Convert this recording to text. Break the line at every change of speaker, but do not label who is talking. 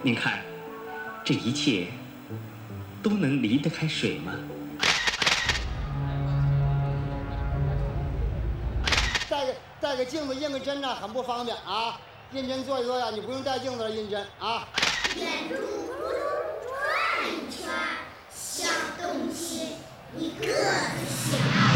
您看，这一切都能离得开水吗？
带个镜子印个针呢，很不方便啊。印针做一做呀，你不用带镜子印针啊。
眼珠咕噜转一圈，小东西，你个子小。